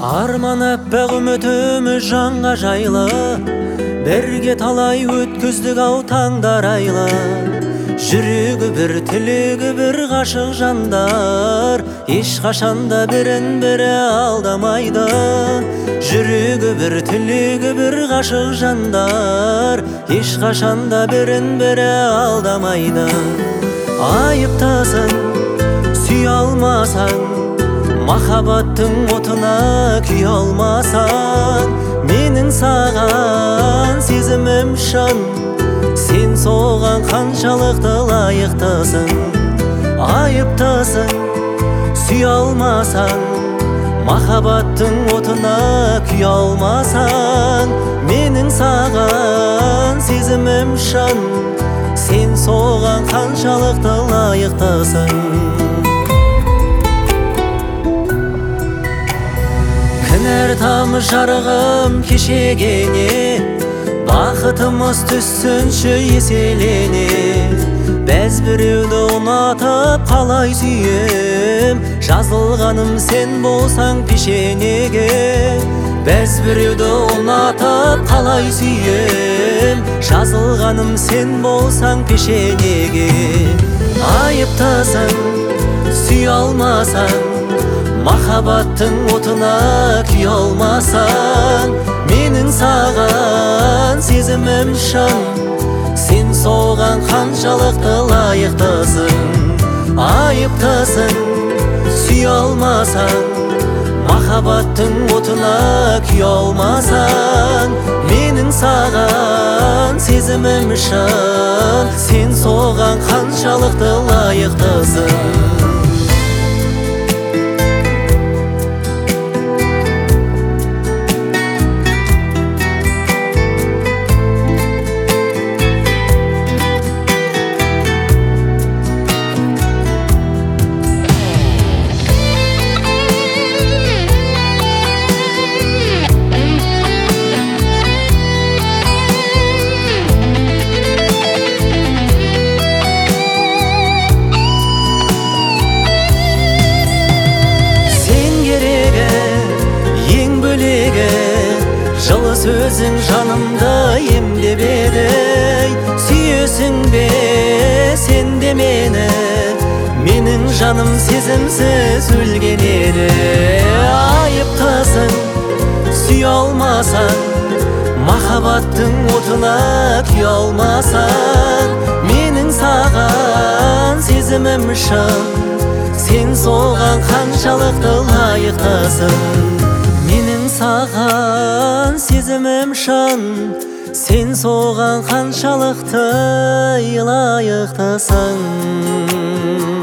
Арман аппақ үмітіміз жанға жайлы, бірге талай өткіздік ау таңдар айлы. Жүрегі бір, тілегі бір ғашық жандар, ешқашанда бірін-бірі алдамайды. Жүрегі бір, тілегі бір ғашық жандар, ешқашанда бірін-бірі алдамайды. Айыптасың, сүй алмасаң, махаббаттың отына күй алмасаң, менің саған сезімім шын, сен соған қаншалықты лайықтысың. Айыптысың, сүй алмасаң, махаббаттың отына күй алмасаң, менің саған сезімім шын, сен соған қаншалықты лайықтысың. Кінәр тамыз жарығым кешегене, бақытымыз түссінші еселене. Бәз біреуді ұнатып қалай сүйем, жазылғаным сен болсаң пешенеге. Бәз біреуді ұнатып қалай сүйем, жазылғаным сен болсаң пешенеге. Айыптасың, сүй алмасаң, махаббаттың отына күй алмасаң, менің саған сезімім шын, сен соған қаншалықты лайықтысың. Айыптысың, сүй алмасаң, махаббаттың отына күй алмасаң, менің саған сезімім шын, сен соған қаншалықты лайықтысың. Жылы сөзің жанымды емдеп еді, сүйесің бе сен де мені, менің жаным сезімсіз өлген еді. Айыптысың, сүй алмасаң, махаббаттың отына күй алмасаң, менің саған сезімім шын, сен соған қаншалықты лайықтысың. Менің саған сезімім шын, сен соған қаншалықты лайықтысың.